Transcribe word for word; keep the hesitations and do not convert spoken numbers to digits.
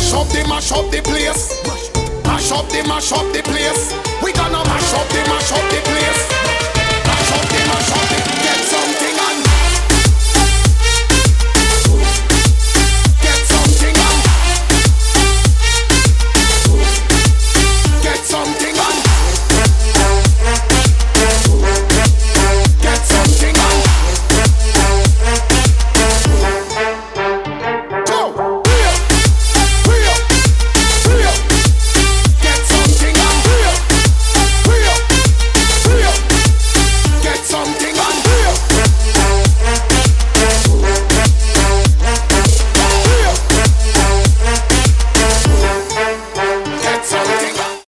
mash up the mash up the place. Mash up the mash up the place. We gonna mash up the mash up the place.